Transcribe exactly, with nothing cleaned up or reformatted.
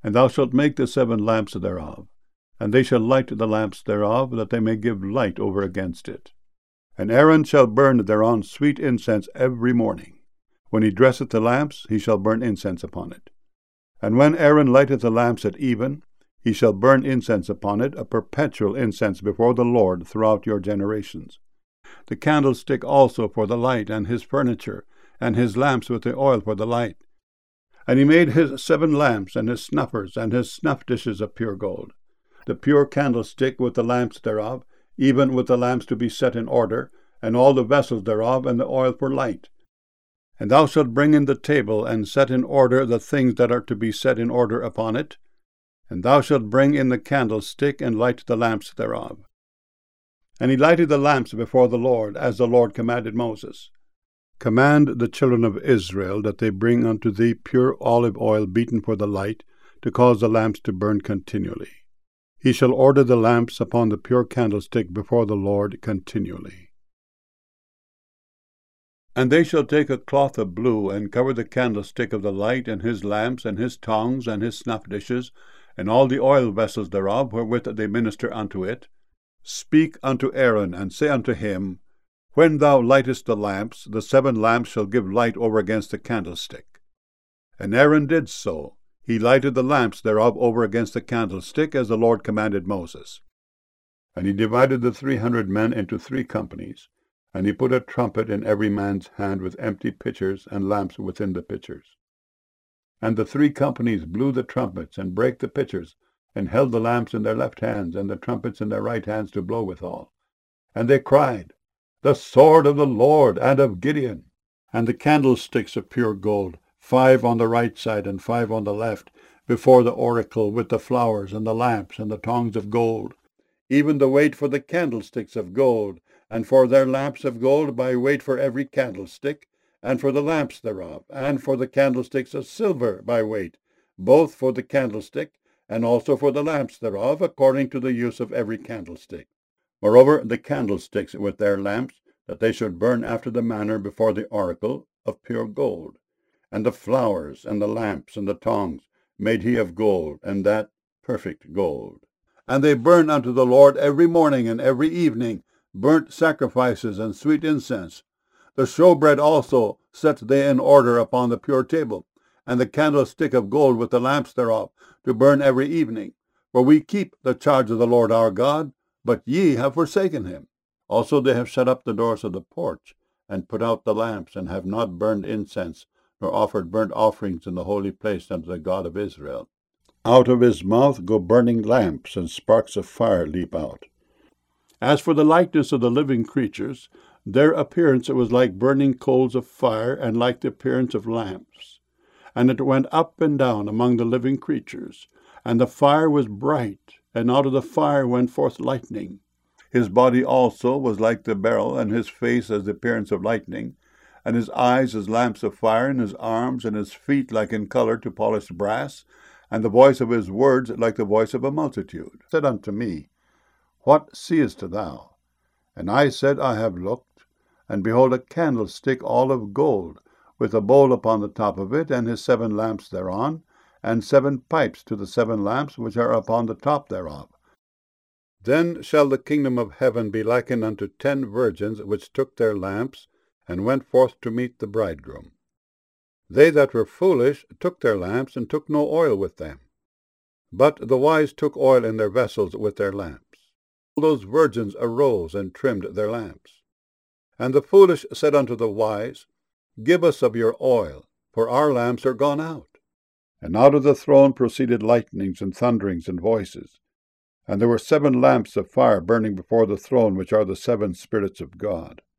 And thou shalt make the seven lamps thereof, and they shall light the lamps thereof, that they may give light over against it. And Aaron shall burn thereon sweet incense every morning. When he dresseth the lamps, he shall burn incense upon it. And when Aaron lighteth the lamps at even, he shall burn incense upon it, a perpetual incense before the Lord throughout your generations. The candlestick also for the light, and his furniture, and his lamps with the oil for the light. And he made his seven lamps, and his snuffers, and his snuff dishes of pure gold. The pure candlestick with the lamps thereof, even with the lamps to be set in order, and all the vessels thereof, and the oil for light. And thou shalt bring in the table, and set in order the things that are to be set in order upon it. And thou shalt bring in the candlestick, and light the lamps thereof. And he lighted the lamps before the Lord, as the Lord commanded Moses. Command the children of Israel that they bring unto thee pure olive oil beaten for the light, to cause the lamps to burn continually. He shall order the lamps upon the pure candlestick before the Lord continually. And they shall take a cloth of blue, and cover the candlestick of the light, and his lamps, and his tongs, and his snuff dishes, and all the oil vessels thereof, wherewith they minister unto it. Speak unto Aaron, and say unto him, When thou lightest the lamps, the seven lamps shall give light over against the candlestick. And Aaron did so. He lighted the lamps thereof over against the candlestick, as the Lord commanded Moses. And he divided the three hundred men into three companies, and he put a trumpet in every man's hand with empty pitchers and lamps within the pitchers. And the three companies blew the trumpets, and brake the pitchers, and held the lamps in their left hands, and the trumpets in their right hands to blow withal. And they cried, The sword of the Lord and of Gideon. And the candlesticks of pure gold, five on the right side and five on the left, before the oracle, with the flowers, and the lamps, and the tongs of gold, even the weight for the candlesticks of gold, and for their lamps of gold by weight for every candlestick, and for the lamps thereof, and for the candlesticks of silver by weight, both for the candlestick, and also for the lamps thereof, according to the use of every candlestick. Moreover, the candlesticks with their lamps, that they should burn after the manner before the oracle, of pure gold. And the flowers, and the lamps, and the tongs, made he of gold, and that perfect gold. And they burn unto the Lord every morning and every evening burnt sacrifices and sweet incense. The showbread also set they in order upon the pure table, and the candlestick of gold with the lamps thereof, to burn every evening. For we keep the charge of the Lord our God, but ye have forsaken him. Also they have shut up the doors of the porch, and put out the lamps, and have not burned incense, nor offered burnt offerings in the holy place unto the God of Israel. Out of his mouth go burning lamps, and sparks of fire leap out. As for the likeness of the living creatures, their appearance was like burning coals of fire, and like the appearance of lamps. And it went up and down among the living creatures, and the fire was bright, and out of the fire went forth lightning. His body also was like the beryl, and his face as the appearance of lightning, and his eyes as lamps of fire, and his arms and his feet like in colour to polished brass, and the voice of his words like the voice of a multitude. He said unto me, What seest thou? And I said, I have looked, and behold a candlestick all of gold, with a bowl upon the top of it, and his seven lamps thereon, and seven pipes to the seven lamps which are upon the top thereof. Then shall the kingdom of heaven be likened unto ten virgins which took their lamps, and went forth to meet the bridegroom. They that were foolish took their lamps, and took no oil with them. But the wise took oil in their vessels with their lamps. All those virgins arose and trimmed their lamps. And the foolish said unto the wise, Give us of your oil, for our lamps are gone out. And out of the throne proceeded lightnings and thunderings and voices. And there were seven lamps of fire burning before the throne, which are the seven spirits of God.